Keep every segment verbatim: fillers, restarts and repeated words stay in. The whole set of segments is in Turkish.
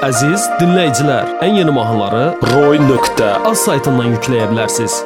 Əziz dinləyicilər, ən yeni mahnıları roy nöqtə az saytından yükləyə bilərsiniz.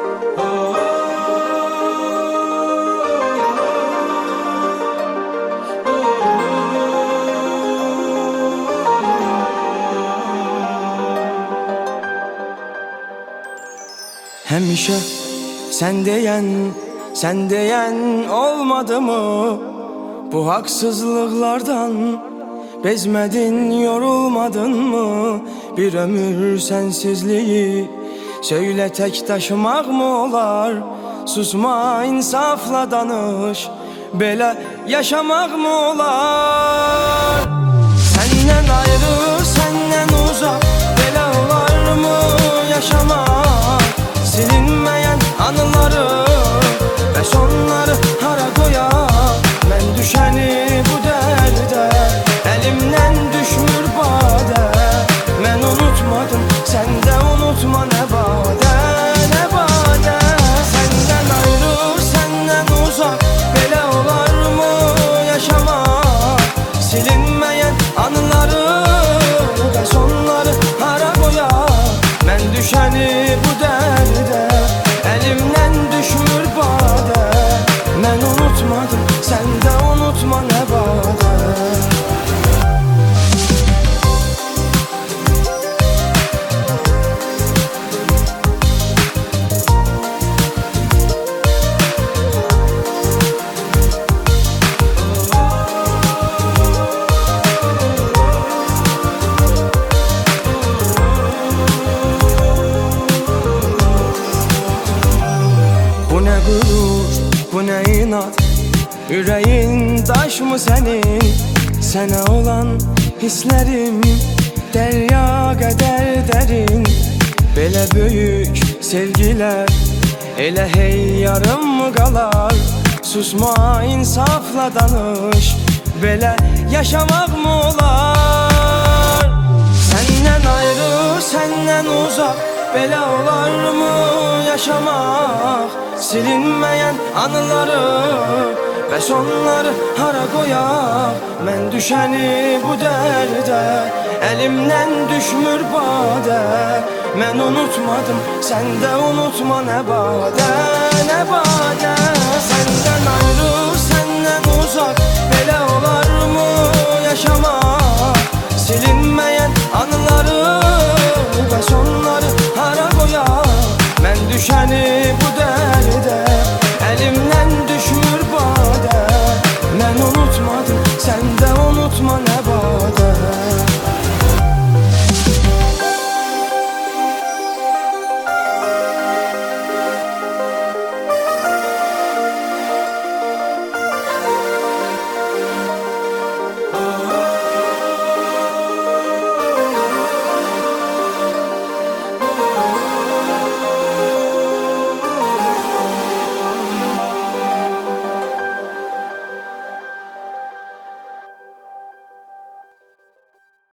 Həmişə sən deyən, sən deyən olmadı mı? Bu haksızlıklardan bezmedin, yorulmadın mı? Bir ömür sensizliği söyle tek taşımak mı olar? Susma, insafla danış, belə yaşamak mı olar? Senden ayrı, senden uzak, belə olar mı yaşamak? Silinmeyen anıları ve sonları hara koya. Ben düşeni bu derde, elimden düşmür bade. Ben unutmadım, sen de unutma ne bade, ne bade. Senden ayrı, senden uzak, böyle olar mı yaşamak? Silinmeyen anıları ve sonları hara koya. Ben düşeni bu derde, elimden düşmür bade. Ben unutmadım, sen de unutma ne bade. Bu ne gurur, bu ne inat, yüreğin taş mı senin? Sana olan hislerim derya kadar derin. Belə büyük sevgiler elə hey yarım mı qalar? Susma, insafla danış, belə yaşamak mı olar? Senden ayrı, senden uzak, belə olar mı yaşamak? Silinmeyen anıları ve sonları hara koyak. Ben düşeni bu derde, elimden düşmür bade. Ben unutmadım, sen de unutma ne bade, ne bade. Senden